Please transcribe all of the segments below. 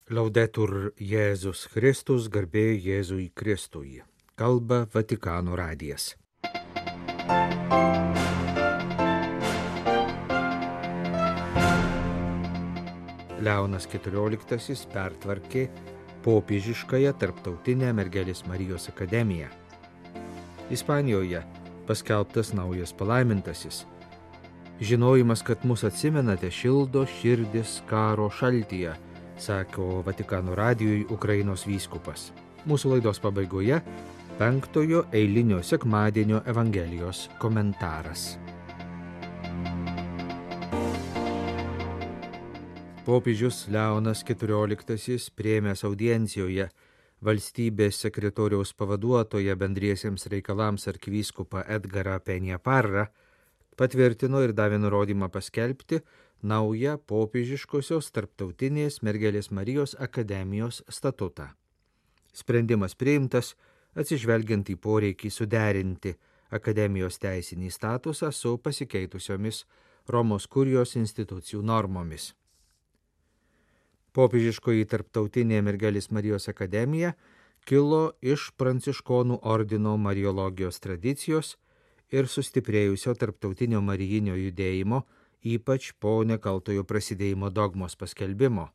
Laudetur Jėzus Kristus, garbė Jėzui Kristui. Kalba Vatikano radijas. Leonas XIV pertvarkė popiežiškąją tarptautinę Mergelės Marijos akademiją. Ispanijoje paskelbtas naujas palaimintasis. Žinojimas, kad mus atsimenate, šildo širdis karo šaltyje, sako Vatikano radijui Ukrainos vyskupas. Mūsų laidos pabaigoje 5 eilinio sekmadienio Evangelijos komentaras. Popiežius Leonas XIV priėmęs audiencijoje valstybės sekretoriaus pavaduotoją bendriesiems reikalams arkivyskupą Edgarą Peña-Parrą patvirtino ir davė nurodymą paskelbti naują popiežiškosios tarptautinės Mergelės Marijos akademijos statutą. Sprendimas priimtas atsižvelgiant į poreikį suderinti akademijos teisinį statusą su pasikeitusiomis Romos kurijos institucijų normomis. Popiežiškoji tarptautinė Mergelės Marijos akademija kilo iš Pranciškonų ordino Mariologijos tradicijos ir sustiprėjusio tarptautinio marijinio judėjimo, ypač po nekaltojo prasidėjimo dogmos paskelbimo.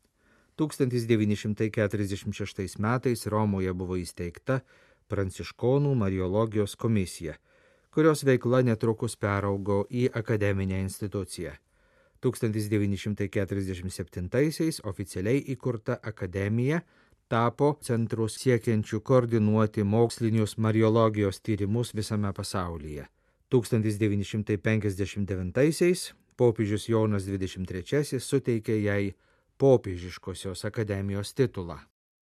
1946 metais Romoje buvo įsteigta Pranciškonų Mariologijos komisija, kurios veikla netrukus peraugo į akademinę instituciją. 1947 oficialiai įkurta akademija tapo centru siekiančių koordinuoti mokslinius mariologijos tyrimus visame pasaulyje. 1959 popiežius Jonas XXIII suteikė jai popiežiškosios akademijos titulą.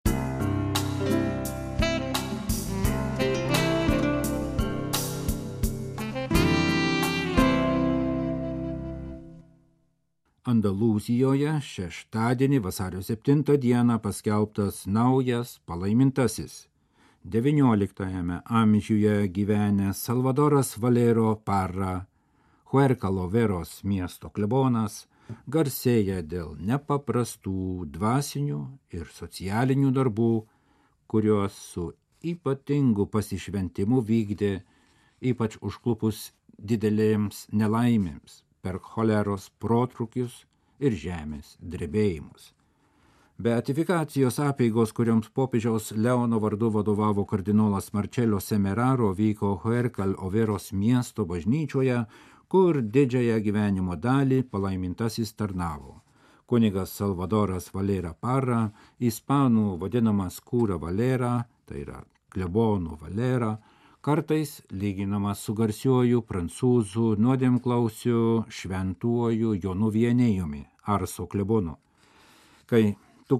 Andalūzijoje šeštadienį vasario 7 dieną paskelbtas naujas palaimintasis. 19 amžiuje gyvenęs Salvadoras Valero Parra, Huercalo Veros miesto klebonas, garsėja dėl nepaprastų dvasinių ir socialinių darbų, kuriuos su ypatingu pasišventimu vykdė, ypač užklupus didelėms nelaimėms per choleros protrukius ir žemės drebėjimus. Beatifikacijos apeigos, kurioms popiežiaus Leono vardu vadovavo kardinolas Marcello Semeraro, vyko Huercal Overos miesto bažnyčioje, kur didžiąją gyvenimo dalį palaimintasis tarnavo. Kunigas Salvadoras Valera Parra, ispanų vadinamas Cura Valera, tai yra klebonų Valera, kartais lyginamas su garsiuoju prancūzų nuodėmklausiu šventuoju Jonu Vienėjumi, Arso klebonu. Kai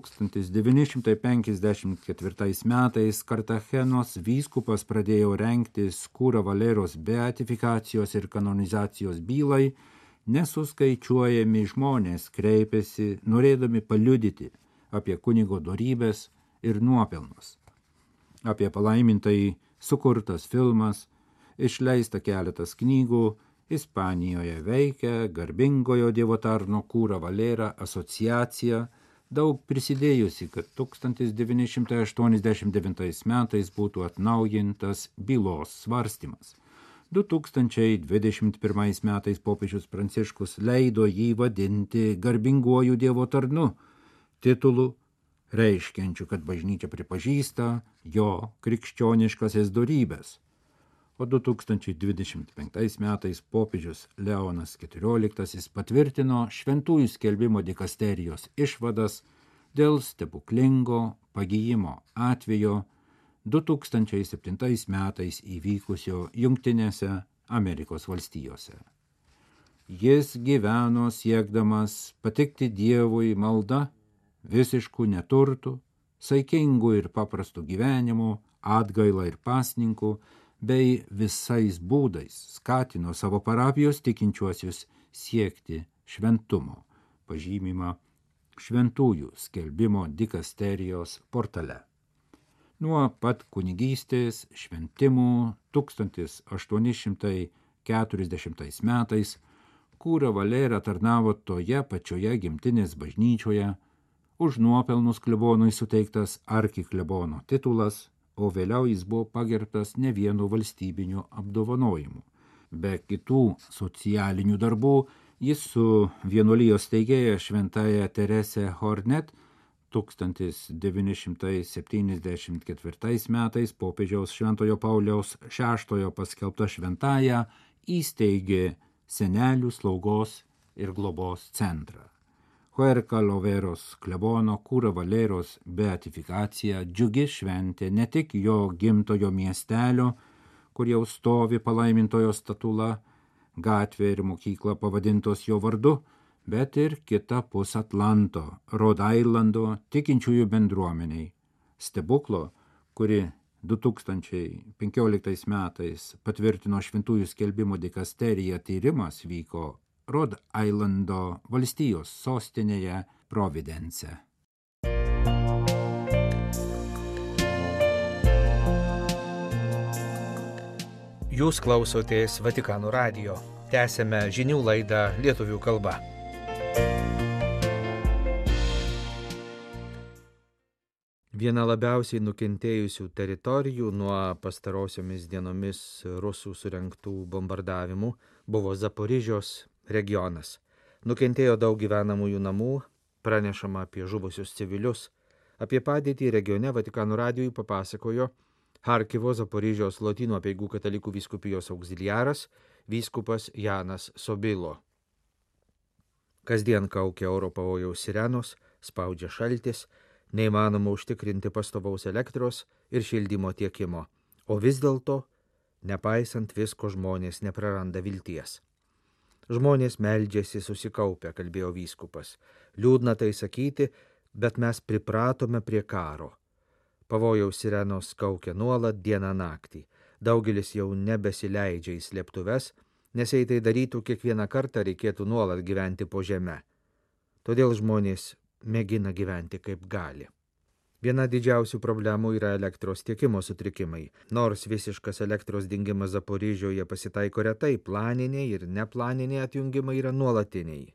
1954 metais Kartachenos vyskupas pradėjo rengtis Cura Valeros beatifikacijos ir kanonizacijos bylai, nesuskaičiuojami žmonės kreipėsi, norėdami paliudyti apie kunigo dorybes ir nuopelnus. Apie palaimintai sukurtas filmas, išleista keletas knygų, Ispanijoje veikia garbingojo Dievo tarno Cura Valera asociacija, daug prisidėjusi, kad 1989 metais būtų atnaujintas bylos svarstymas. 2021 metais popiežius Pranciškus leido jį vadinti garbinguoju Dievo tarnu, titulu reiškiančiu, kad bažnyčia pripažįsta jo krikščioniškasias dorybes. O 2025 metais popiežius Leonas XIV patvirtino šventųjų skelbimo dikasterijos išvadas dėl stebuklingo pagijimo atvejo 2007 metais įvykusio Jungtinėse Amerikos valstijose. Jis gyveno siekdamas patikti Dievui malda, visiškų neturtų, saikingų ir paprastų gyvenimų, atgailą ir pasninkų, bei visais būdais skatino savo parapijos tikinčiuosius siekti šventumo, pažymima šventųjų skelbimo dikasterijos portale. Nuo pat kunigystės šventimų 1840 metais Cura Valera tarnavo toje pačioje gimtinės bažnyčioje, už nuopelnus klebonui suteiktas arkiklebono titulas, o vėliau jis buvo pagerbtas ne vienu valstybiniu apdovanojimu. Be kitų socialinių darbų, jis su vienuolijos steigėja šventąja Terese Hornet 1974 metais popiežiaus Šventojo Pauliaus VI paskelbta šventąja įsteigė senelių slaugos ir globos centrą. Huercaloveros klebono Cura Valeros beatifikacija džiugi šventė ne tik jo gimtojo miestelio, kur jau stovi palaimintojo statula, gatvė ir mokykla pavadintos jo vardu, bet ir kitapus Atlanto, Rhode Islando tikinčiųjų bendruomeniai. Stebuklo, kuri 2015 metais patvirtino šventųjų skelbimo dikasterija tyrimas, vyko Rhode Islando valstijos sostinėje Providence. Jūs klausotės Vatikano radijo. Tęsėme žinių laidą lietuvių kalba. Viena labiausiai nukentėjusių teritorijų nuo pastarosiomis dienomis rusų surengtų bombardavimų buvo Zaporižios regionas. Nukentėjo daug gyvenamųjų namų, pranešama apie žuvusius civilius. Apie padėtį regione Vatikano radijui papasakojo Charkivo Zaporižios Lotynų apeigų katalikų vyskupijos auxiliaras vyskupas Janas Sobilo. Kasdien kaukia oro pavojaus sirenos, spaudžia šaltis, neįmanoma užtikrinti pastovaus elektros ir šildymo tiekimo, o vis dėlto, nepaisant visko, žmonės nepraranda vilties. Žmonės meldžiasi susikaupę, kalbėjo vyskupas. Liūdna tai sakyti, bet mes pripratome prie karo. Pavojaus sirenos kaukia nuolat dieną naktį. Daugelis jau nebesileidžia į slėptuves, nes jei tai darytų kiekvieną kartą, reikėtų nuolat gyventi po žeme. Todėl žmonės mėgina gyventi kaip gali. Viena didžiausių problemų yra elektros tiekimo sutrikimai. Nors visiškas elektros dingimas Zaporižioje pasitaiko retai, planiniai ir neplaniniai atjungimai yra nuolatiniai.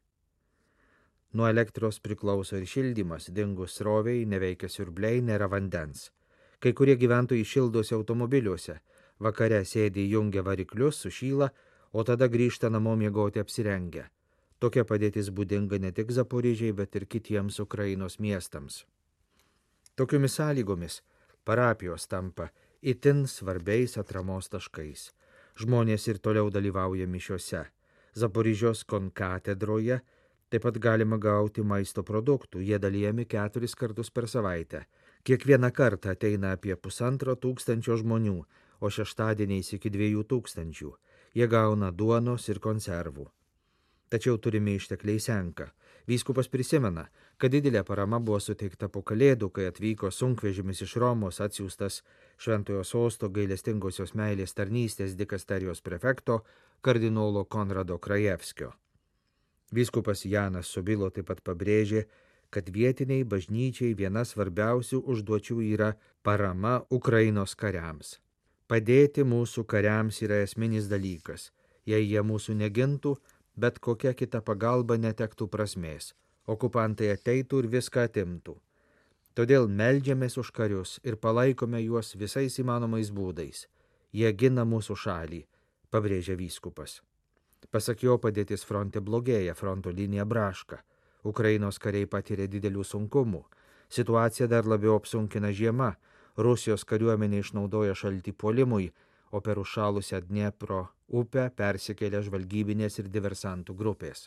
Nuo elektros priklauso ir šildymas, dingus sroviai, neveikia siurbliai, nėra vandens. Kai kurie gyventojai šildosi automobiliuose, vakare sėdi įjungia variklius, sušyla, o tada grįžta namo miegoti apsirengę. Tokia padėtis būdinga ne tik Zaporižiai, bet ir kitiems Ukrainos miestams. Tokiomis sąlygomis parapijos tampa itin svarbiais atramos taškais. Žmonės ir toliau dalyvauja mišiose. Zaporižios konkatedroje taip pat galima gauti maisto produktų, jie dalijami 4 kartus per savaitę. Kiekvieną kartą ateina apie 1500 žmonių, o šeštadieniais iki 2000. Jie gauna duonos ir konservų. Tačiau turimi ištekliai senka. Vyskupas prisimena, kad didelė parama buvo suteikta po Kalėdų, kai atvyko sunkvežimis iš Romos atsiųstas Šventojo sosto gailestingosios meilės tarnystės dikasterijos prefekto kardinolo Konrado Krajevskio. Vyskupas Janas Sobilo taip pat pabrėžė, kad vietiniai bažnyčiai viena svarbiausių užduočių yra parama Ukrainos kariams. Padėti mūsų kariams yra esminis dalykas. Jei jie mūsų negintų, bet kokia kita pagalba netektų prasmės. Okupantai ateitų ir viską atimtų. Todėl meldžiamės už karius ir palaikome juos visais įmanomais būdais. Jie gina mūsų šalį, pabrėžė vyskupas. Pasak jo, padėtis fronte blogėja, fronto linija braška. Ukrainos kariai patiria didelių sunkumų. Situacija dar labiau apsunkina žiema. Rusijos kariuomenė išnaudoja šaltį puolimui, o per užšalusią Dniepro upę persikėlė žvalgybinės ir diversantų grupės.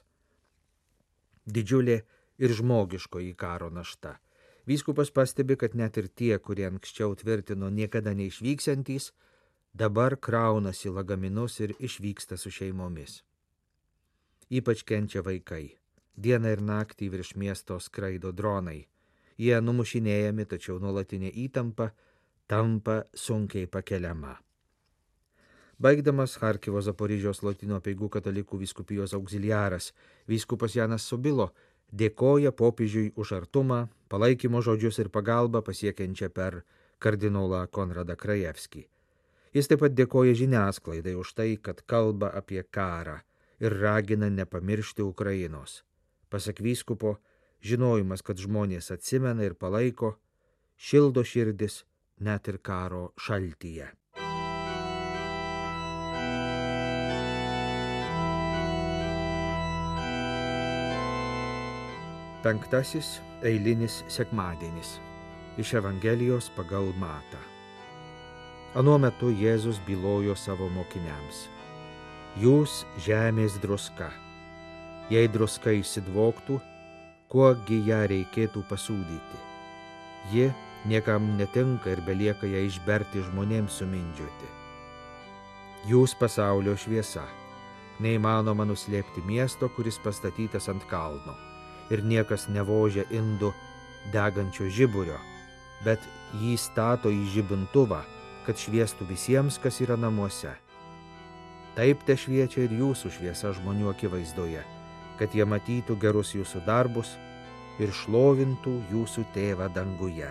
Didžiulė ir žmogiškoji karo našta. Vyskupas pastebi, kad net ir tie, kurie anksčiau tvirtino niekada neišvyksiantys, dabar kraunasi lagaminus ir išvyksta su šeimomis. Ypač kenčia vaikai. Dieną ir naktį virš miesto skraido dronai. Jie numušinėjami, tačiau nuolatinė įtampa tampa sunkiai pakeliama. Baigdamas Charkivo Zaporižios Lotynų apeigų katalikų vyskupijos auxiliaras, vyskupas Janas Sobilo dėkoja popiežiui už artumą, palaikymo žodžius ir pagalbą pasiekiančią per kardinolą Konradą Krajevskį. Jis taip pat dėkoja žiniasklaidai už tai, kad kalba apie karą ir ragina nepamiršti Ukrainos. Pasak vyskupo, žinojimas, kad žmonės atsimena ir palaiko, šildo širdis net ir karo šaltyje. Penktasis eilinis sekmadienis iš Evangelijos pagal Matą. Anuo metu Jėzus bylojo savo mokiniams: Jūs žemės druska. Jei druska išsidvoktų, kuogi ją reikėtų pasūdyti? Ji niekam netinka ir belieka ją išberti žmonėms sumindžioti. Jūs pasaulio šviesa. Neįmanoma nuslėpti miesto, kuris pastatytas ant kalno. Ir niekas nevožia indų degančio žiburio, bet jį stato į žibintuvą, kad šviestų visiems, kas yra namuose. Taip te šviečia ir jūsų šviesa žmonių akivaizdoje, kad jie matytų gerus jūsų darbus ir šlovintų jūsų tėvą danguje.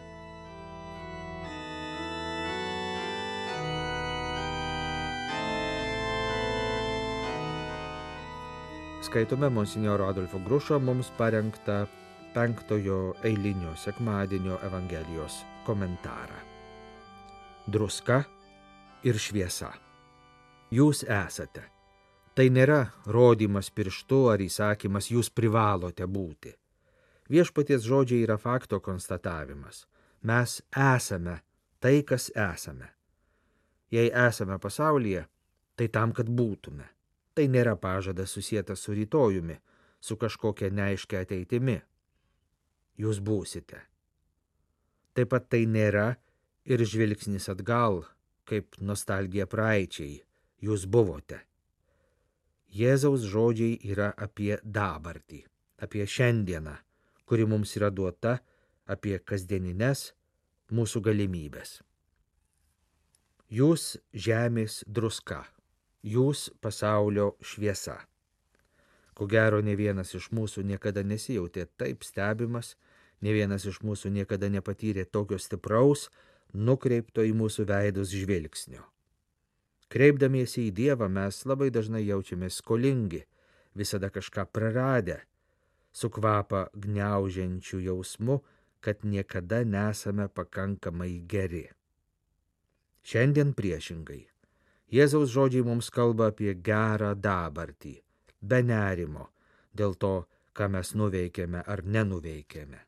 Skaitome monsinjoro Adolfo Grušo mums parengtą 5 eilinio sekmadienio Evangelijos komentarą. Druska ir šviesa. Jūs esate. Tai nėra rodymas pirštu ar įsakymas, jūs privalote būti. Viešpaties žodžiai yra fakto konstatavimas. Mes esame tai, kas esame. Jei esame pasaulyje, tai tam, kad būtume. Tai nėra pažadas susietas su rytojumi, su kažkokia neaiškia ateitimi. Jūs būsite. Taip pat tai nėra ir žvilgsnis atgal, kaip nostalgija praeičiai. Jūs buvote. Jėzaus žodžiai yra apie dabartį, apie šiandieną, kuri mums yra duota, apie kasdienines mūsų galimybės. Jūs žemės druska. Jūs pasaulio šviesa. Ko gero, ne vienas iš mūsų niekada nesijautė taip stebimas, ne vienas iš mūsų niekada nepatyrė tokio stipraus, nukreipto į mūsų veidus žvilgsnio. Kreipdamiesi į Dievą mes labai dažnai jaučiamės skolingi, visada kažką praradę, su kvapą gniaužiančiu jausmu, kad niekada nesame pakankamai geri. Šiandien priešingai. Jėzaus žodžiai mums kalba apie gerą dabartį, be nerimo, dėl to, ką mes nuveikėme ar nenuveikėme.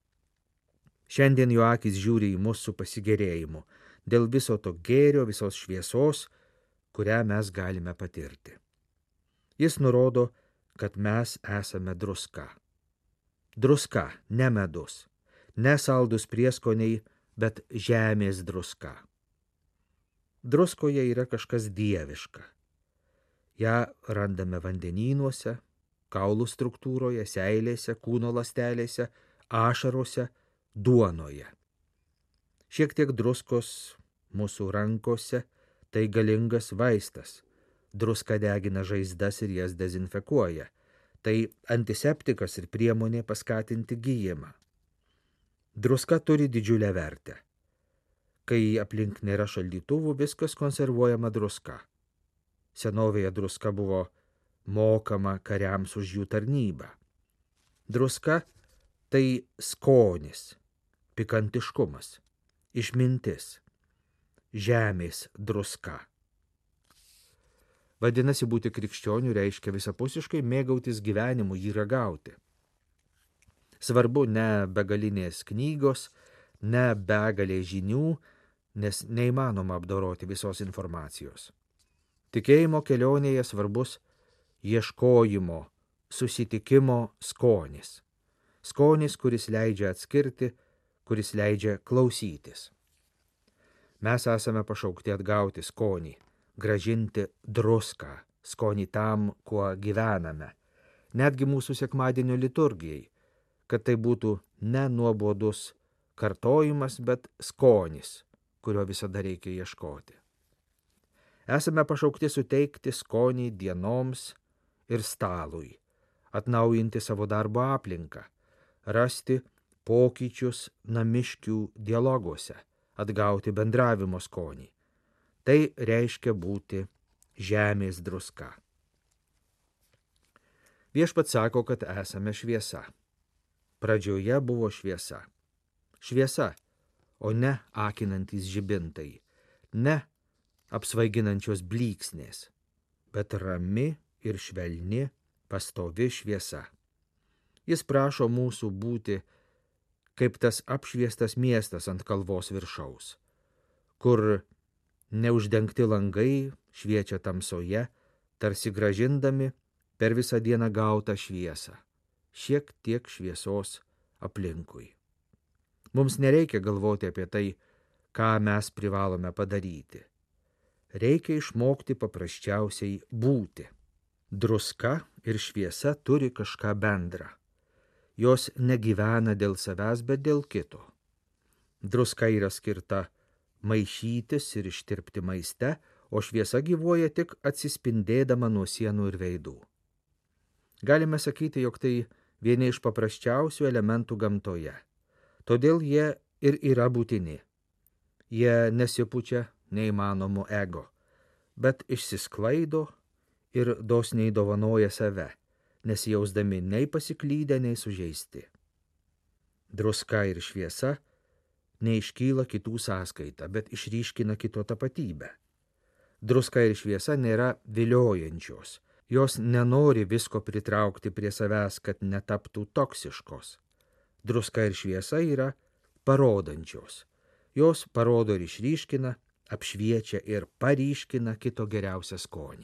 Šiandien jo akys žiūri į mus su pasigėrėjimu, dėl viso to gėrio, visos šviesos, kurią mes galime patirti. Jis nurodo, kad mes esame druska. Druska, ne medus, ne saldus prieskoniai, bet žemės druska. Druskoje yra kažkas dieviška. Ja randame vandenynuose, kaulų struktūroje, seilėse, kūno ląstelėse, ašarose, duonoje. Šiek tiek druskos mūsų rankose tai galingas vaistas. Druska degina žaizdas ir jas dezinfekuoja. Tai antiseptikas ir priemonė paskatinti gijimą. Druska turi didžiulę vertę. Kai aplink nėra šaldytuvų, viskas konservuojama druska. Senovėje druska buvo mokama kariams už jų tarnybą. Druska tai skonis, pikantiškumas, išmintis, žemės druska. Vadinasi, būti krikščioniu reiškia visapusiškai mėgautis gyvenimu, jį ragauti. Svarbu ne begalinės knygos, ne begalė žinių, nes neįmanoma apdoroti visos informacijos. Tikėjimo kelionėje svarbus ieškojimo, susitikimo skonis. Skonis, kuris leidžia atskirti, kuris leidžia klausytis. Mes esame pašaukti atgauti skonį, grąžinti druską, skonį tam, kuo gyvename, netgi mūsų sekmadienio liturgijai, kad tai būtų ne nuobodus kartojimas, bet skonis, kurio visada reikia ieškoti. Esame pašaukti suteikti skonį dienoms ir stalui, atnaujinti savo darbo aplinką, rasti pokyčius namiškių dialoguose, atgauti bendravimo skonį. Tai reiškia būti žemės druska. Viešpats sako, kad esame šviesa. pradžioje buvo šviesa. Šviesa, o ne akinantys žibintai, ne apsvaiginančios blyksnės, bet rami ir švelni, pastovi šviesa. Jis prašo mūsų būti kaip tas apšviestas miestas ant kalvos viršaus, kur neuždengti langai šviečia tamsoje, tarsi grąžindami per visą dieną gautą šviesą, šiek tiek šviesos aplinkui. Mums nereikia galvoti apie tai, ką mes privalome padaryti. Reikia išmokti paprasčiausiai būti. Druska ir šviesa turi kažką bendrą. Jos negyvena dėl savęs, bet dėl kito. Druska yra skirta maišytis ir ištirpti maiste, o šviesa gyvuoja tik atsispindėdama nuo sienų ir veidų. Galime sakyti, jog tai vieni iš paprasčiausių elementų gamtoje. Todėl jie ir yra būtini. Jie nesipučia neįmanomų ego, bet išsisklaido ir dosniai dovanoja save, nesijausdami nei pasiklydę, nei sužeisti. Druska ir šviesa neiškyla kitų sąskaita, bet išryškina kito tapatybę. Druska ir šviesa nėra viliojančios, jos nenori visko pritraukti prie savęs, kad netaptų toksiškos. Druska ir šviesa yra parodančios, jos parodo ir išryškina, apšviečia ir paryškina kito geriausią skonį.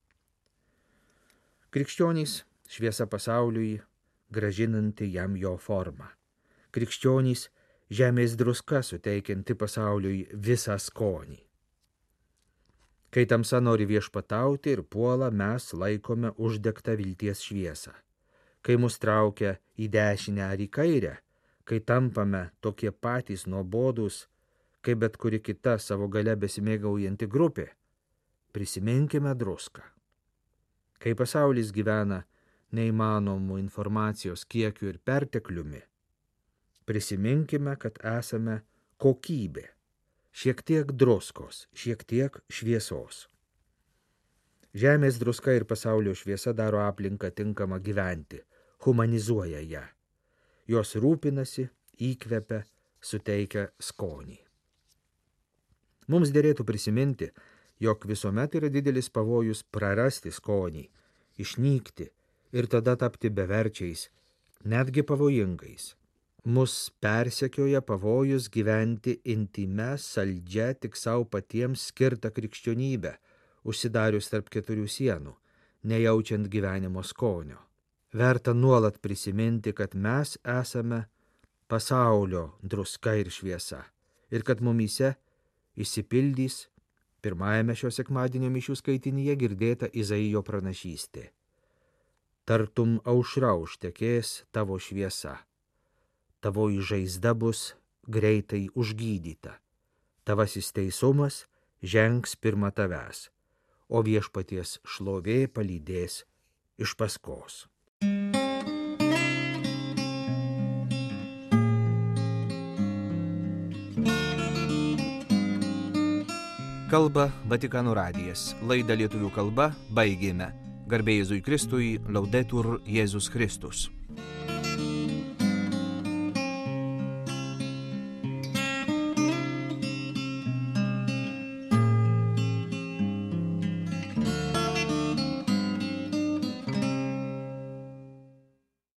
Krikščionys šviesa pasauliui, grąžinanti jam jo formą. Krikščionys žemės druska, suteikianti pasauliui visą skonį. Kai tamsa nori viešpatauti ir puola, mes laikome uždegtą vilties šviesą. Kai mus traukia į dešinę ar į kairę, kai tampame tokie patys nuobodūs, kaip bet kuri kita savo gale besimėgaujanti grupė, prisiminkime druską. Kai pasaulis gyvena neįmanomų informacijos kiekiu ir pertekliumi, prisiminkime, kad esame kokybė, šiek tiek druskos, šiek tiek šviesos. Žemės druska ir pasaulio šviesa daro aplinką tinkamą gyventi, humanizuoja ją. Jos rūpinasi, įkvepia, suteikia skonį. Mums derėtų prisiminti, jog visuomet yra didelis pavojus prarasti skonį, išnykti ir tada tapti beverčiais, netgi pavojingais. Mus persekioja pavojus gyventi intime, saldžia, tik savo patiems skirtą krikščionybę, užsidarius tarp keturių sienų, nejaučiant gyvenimo skonio. Verta nuolat prisiminti, kad mes esame pasaulio druska ir šviesa ir kad mumyse išsipildys pirmajame šio sekmadienio mišių skaitinyje girdėta Izaijo pranašystė. Tartum aušra užtekės tavo šviesa, tavoji žaizda bus greitai užgydyta, tavasis teisumas žengs pirma tavęs, o viešpaties šlovė palydės iš paskos. Kalba Vatikano radijas. Laidą lietuvių kalba baigėme. Garbė Jėzui Kristui, Laudetur Jėzus Kristus.